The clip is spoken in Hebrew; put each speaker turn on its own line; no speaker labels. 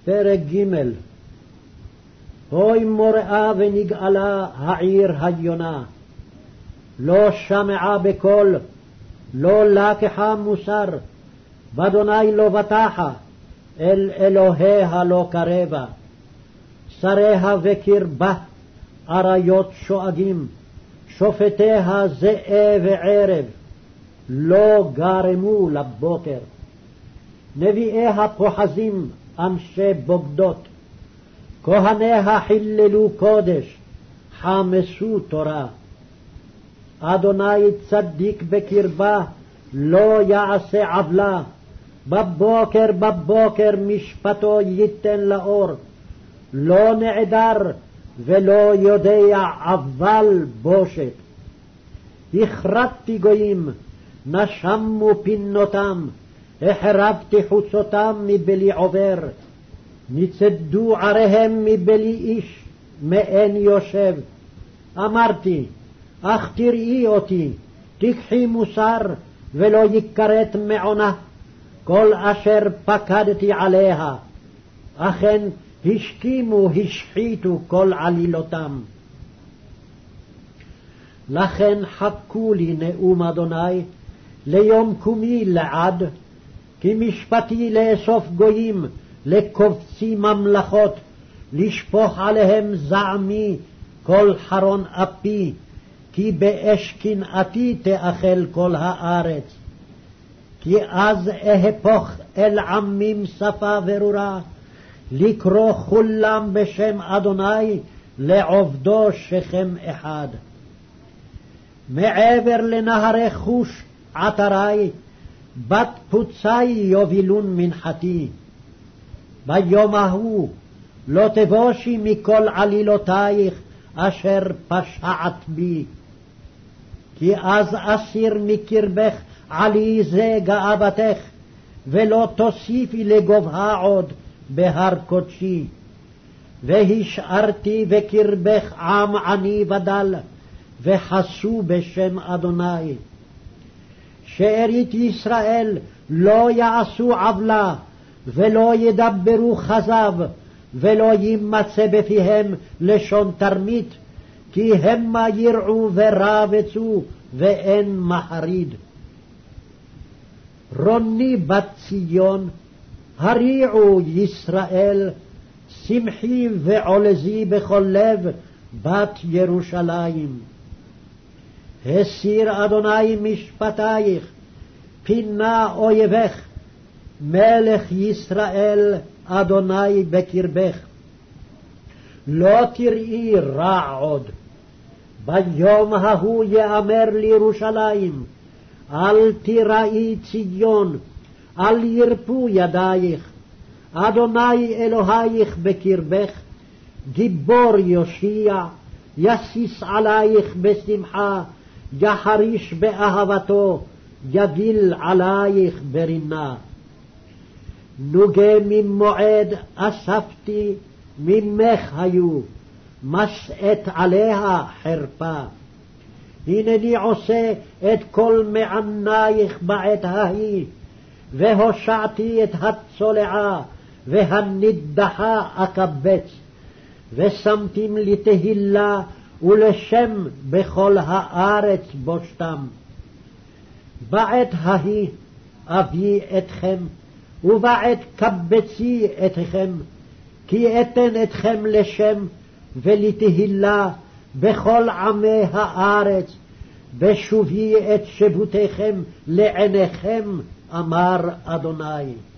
פרק ג'. הוי מוראה ונגאלה העיר היונה, לא שמעה בקול, לא לקחה מוסר, באדוני לא בטחה, אל אלוהיה לא קרבה. שריה וקרבה, אריות שואגים, שופטיה זעה וערב, לא גרמו לבוקר. נביאיה פוחזים, אנשי בוגדות, כהניה חיללו קודש, חמסו תורה. אדוני צדיק בקרבה, לא יעשה עוולה, בבוקר בבוקר משפטו ייתן לאור, לא נעדר ולא יודע אבל בושת. הכרתתי גויים, נשמו פינותם, החרבתי חוצותם מבלי עובר, ניצדו עריהם מבלי איש, מאין יושב. אמרתי, אך תראי אותי, תיקחי מוסר, ולא יכרת מעונה, כל אשר פקדתי עליה. אכן השכימו השחיתו כל עלילותם. לכן חכו לי נאום אדוני, ליום קומי לעד, כי משפטי לאסוף גויים, לקובצי ממלכות, לשפוך עליהם זעמי, כל חרון אפי, כי באש קנאתי תאכל כל הארץ. כי אז אהפוך אל עמים שפה ברורה, לקרוא כולם בשם אדוני, לעובדו שכם אחד. מעבר לנהרי חוש עטרי, בת פוצי יובילון מנחתי. ביום ההוא לא תבושי מכל עלילותייך אשר פשעת בי. כי אז אסיר מקרבך עלי זה גאוותך, ולא תוסיפי לגובהה עוד בהר קודשי. והשארתי בקרבך עם עני ודל, וחסו בשם אדוני. שארית ישראל לא יעשו עוולה, ולא ידברו כזב, ולא יימצא בפיהם לשון תרמית, כי המה ירעו ורבצו, ואין מחריד. רוני בת ציון, הריעו ישראל, שמחי ועולזי בכל לב, בת ירושלים. הסיר אדוני משפטייך, פינה אויבך, מלך ישראל אדוני בקרבך. לא תראי רע עוד. ביום ההוא יאמר לירושלים, אל תיראי ציון, אל ירפו ידייך. אדוני אלוהיך בקרבך, גיבור יושיע, יסיס עלייך בשמחה, יחריש באהבתו, יגיל עלייך ברינה. נוגה ממועד אספתי, ממך היו, משאת עליה חרפה. הנני עושה את כל מענייך בעת ההיא, והושעתי את הצולעה, והנדחה אקבץ, ושמתים לתהילה ולשם בכל הארץ בושתם. בעת ההיא אביא אתכם, ובעת קבצי אתכם, כי אתן אתכם לשם ולתהילה בכל עמי הארץ, בשובי את שבותיכם לעיניכם, אמר אדוני.